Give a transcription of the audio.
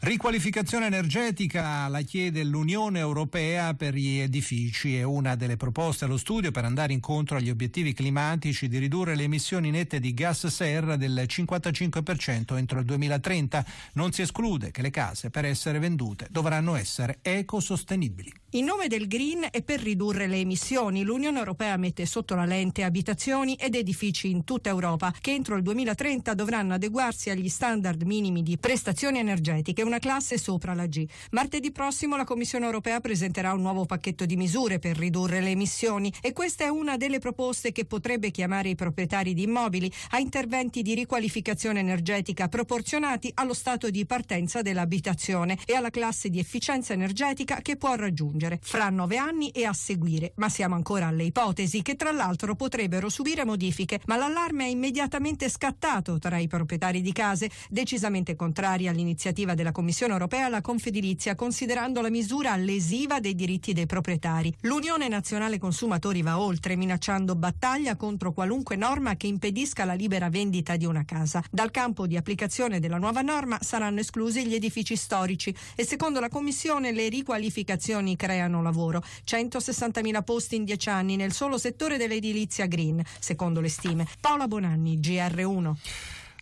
Riqualificazione energetica la chiede l'Unione Europea per gli edifici. È una delle proposte allo studio per andare incontro agli obiettivi climatici di ridurre le emissioni nette di gas serra del 55% entro il 2030. Non si esclude che le case, per essere vendute, dovranno essere ecosostenibili. In nome del green e per ridurre le emissioni, l'Unione Europea mette sotto la lente abitazioni ed edifici in tutta Europa che entro il 2030 dovranno adeguarsi agli standard minimi di prestazioni energetiche, una classe sopra la G. Martedì prossimo la Commissione Europea presenterà un nuovo pacchetto di misure per ridurre le emissioni e questa è una delle proposte che potrebbe chiamare i proprietari di immobili a interventi di riqualificazione energetica proporzionati allo stato di partenza dell'abitazione e alla classe di efficienza energetica che può raggiungere fra 9 anni e a seguire, ma siamo ancora alle ipotesi che tra l'altro potrebbero subire modifiche, ma l'allarme è immediatamente scattato tra i proprietari di case, decisamente contrari all'iniziativa della Commissione Europea la Confedilizia, considerando la misura lesiva dei diritti dei proprietari. L'Unione Nazionale Consumatori va oltre, minacciando battaglia contro qualunque norma che impedisca la libera vendita di una casa. Dal campo di applicazione della nuova norma saranno esclusi gli edifici storici e secondo la Commissione le riqualificazioni creano lavoro, 160.000 posti in 10 anni nel solo settore dell'edilizia green, secondo le stime. Paola Bonanni, GR1.